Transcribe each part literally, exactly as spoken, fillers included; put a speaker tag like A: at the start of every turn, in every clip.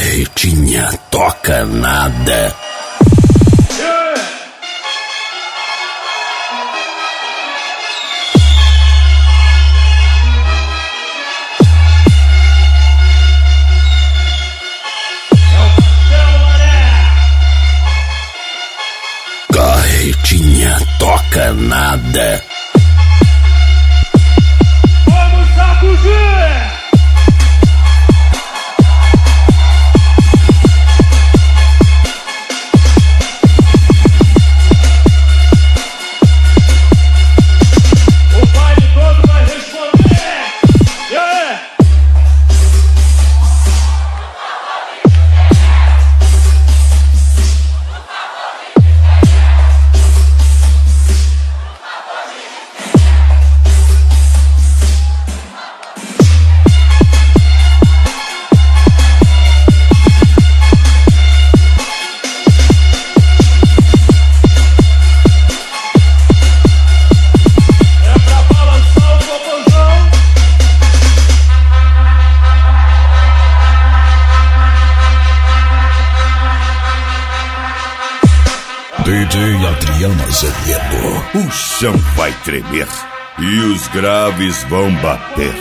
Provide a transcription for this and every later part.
A: Carretinha toca nada. Carretinha toca nada.
B: Vamos sacudir! O baile todo vai responder! Yeah!
C: D J Adriano Azevedo.
D: O chão vai tremer e os graves vão bater.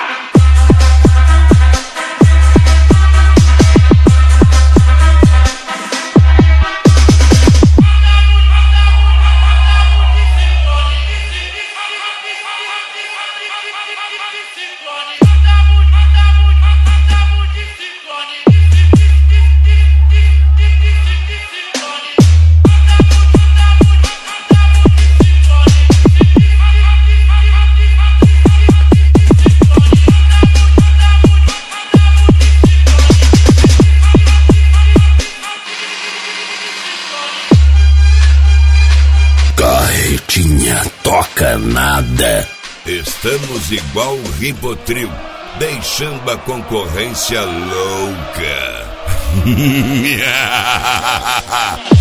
A: Carretinha toca nada.
D: Estamos igual o Ribotril, deixando a concorrência louca.